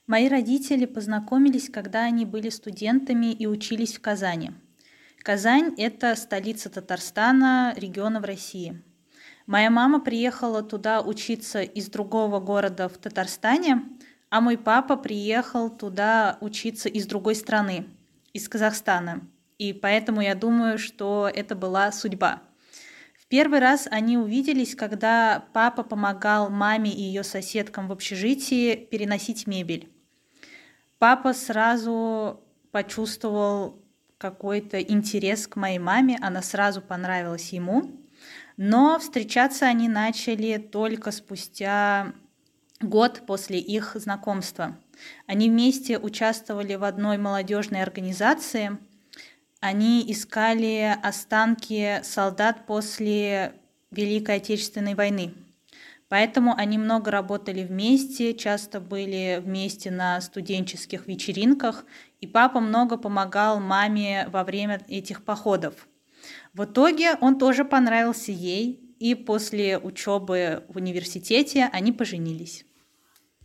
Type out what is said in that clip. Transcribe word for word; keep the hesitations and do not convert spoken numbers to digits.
Мои родители познакомились, когда они были студентами и учились в Казани. Казань– это столица Татарстана, региона в России. Моя мама приехала туда учиться из другого города в Татарстане, а мой папа приехал туда учиться из другой страны, из Казахстана. И поэтому я думаю, что это была судьба. В первый раз они увиделись, когда папа помогал маме и ее соседкам в общежитии переносить мебель. Папа сразу почувствовал какой-то интерес к моей маме, она сразу понравилась ему. Но встречаться они начали только спустя год после их знакомства. Они вместе участвовали в одной молодежной организации. Они искали останки солдат после Великой Отечественной войны. Поэтому они много работали вместе, часто были вместе на студенческих вечеринках, и папа много помогал маме во время этих походов. В итоге он тоже понравился ей, и после учебы в университете они поженились.